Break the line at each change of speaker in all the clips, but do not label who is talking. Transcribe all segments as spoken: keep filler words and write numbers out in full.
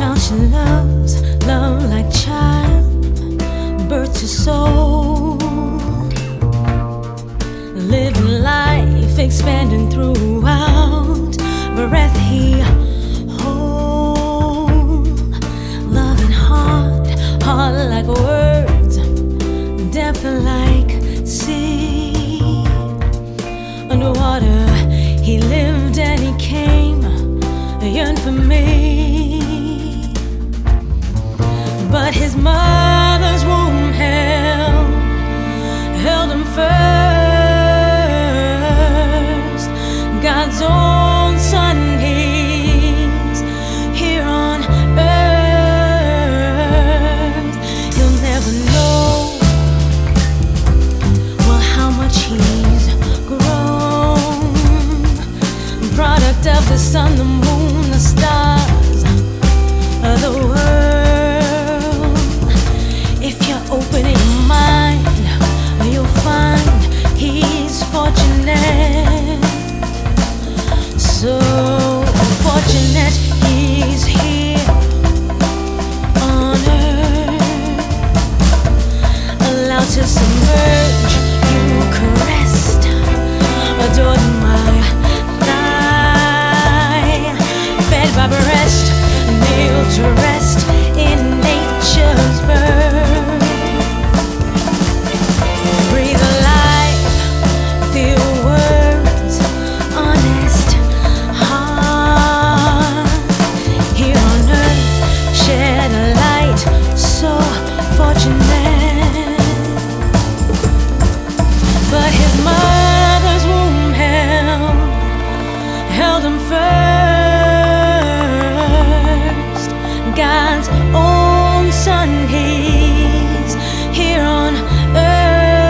child she loves, love like child, birth to soul, living life, expanding throughout, breath he hold, loving heart, heart like words, depth like sea, underwater he lived and he came, yearned for me, but his mother's womb held, held him first. God's own son, he's here on earth. He'll never know, well, how much he's grown, product of the sun, the moon, the stars of the world. If you're open in your mind, you'll find he's fortunate, so fortunate he's here on earth, allowed to submerge, you caressed, adored my thigh, fed by breast, nailed to rest in nature's birth. Breathe life, feel words, honest heart. Here on earth, shed a light, so fortunate. But his mother's womb held, held him first. God's own son, he's here on earth.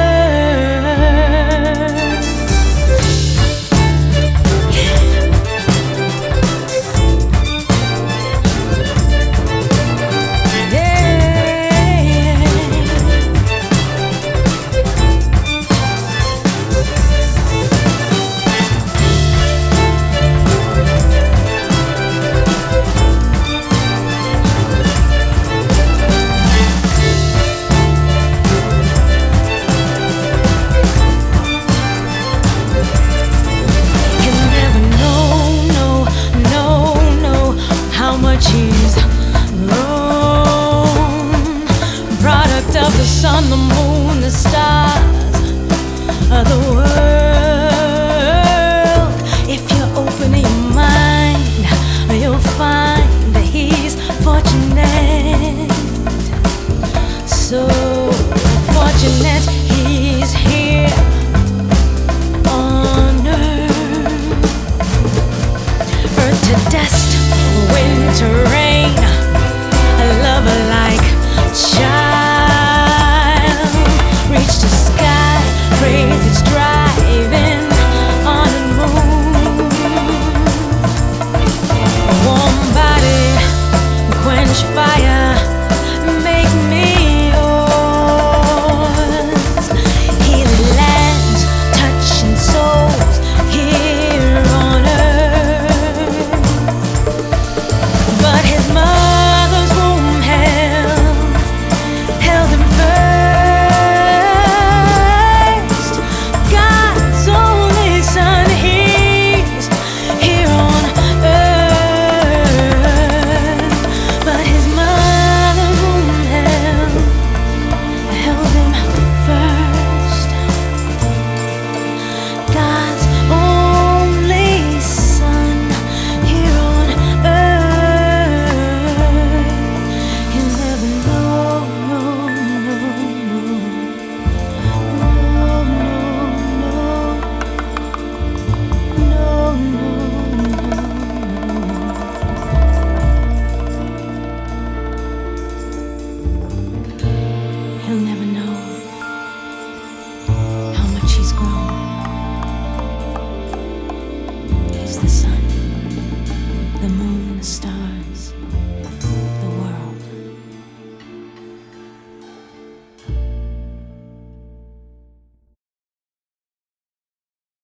He's grown, product of the sun, the moon, the stars of the world. If you're open in your mind, you'll find that he's fortunate, so fortunate he's here on earth, earth to dust, wind to rain, a lover like child, reach the sky, praise its driving on the moon, a warm body, quench fire, make me yours, healing lands, touching souls here on earth. But his mother's womb held, held him first. God's only son, he's here on earth. But his mother's womb held, held him first. God's only son, here on earth. He'll never know, no, no, no, no, no, no, no. He'll never know how much he's grown. He's the sun, the moon, the stars.